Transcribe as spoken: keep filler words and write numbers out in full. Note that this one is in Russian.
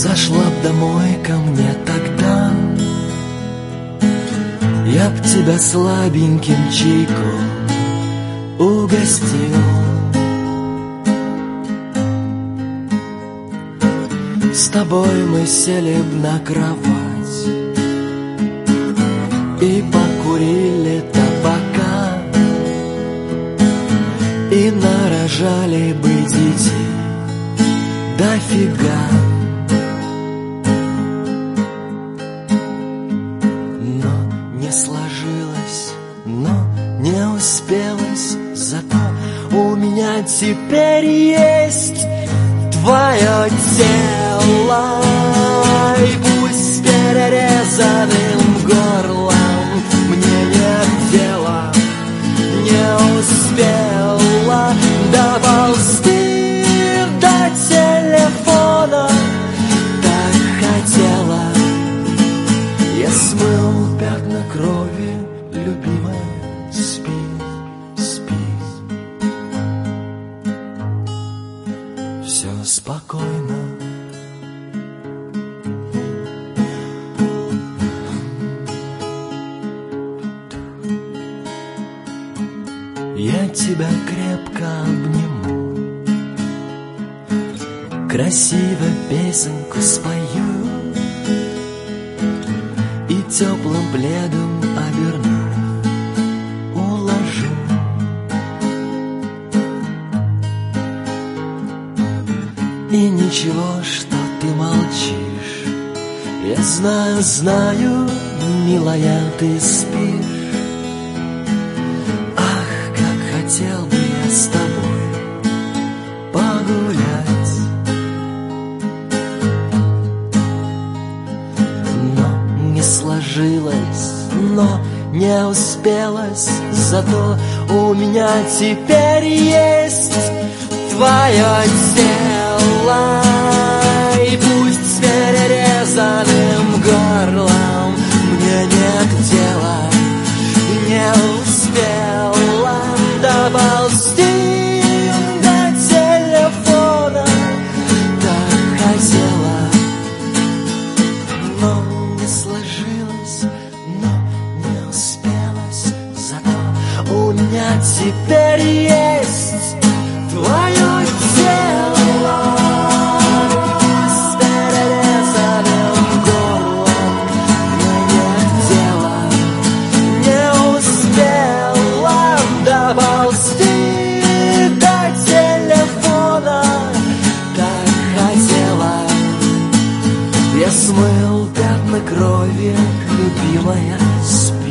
Зашла б домой ко мне тогда, я б тебя слабеньким чайком угостил. С тобой мы сели б на кровать и покурили табака, и нарожали бы детей дофига. Но не сложилось, но не успелось, зато у меня теперь есть твое тело. И пусть с перерезанным горлом мне нет дела, не успела доползти до телефона. Так хотела, я смыл пятна крови, любимая, спи, спи. Все спокойно. Я тебя крепко обниму, красиво песенку спою и теплым пледом оберну, уложу. И ничего, что ты молчишь, я знаю, знаю, милая, ты спишь. Хотел бы я с тобой погулять, но не сложилось, но не успелось, зато у меня теперь есть твое тело. И пусть с перерезанным горлом мне нет дела, не успела доползти до телефона. Так хотела, но не сложилось, но не успелось, зато у меня теперь есть твое тело. С перерезанным горлом мне нет дела, не успела доползти до телефона. Так хотела, я смыл пятна крови, любимая, спи.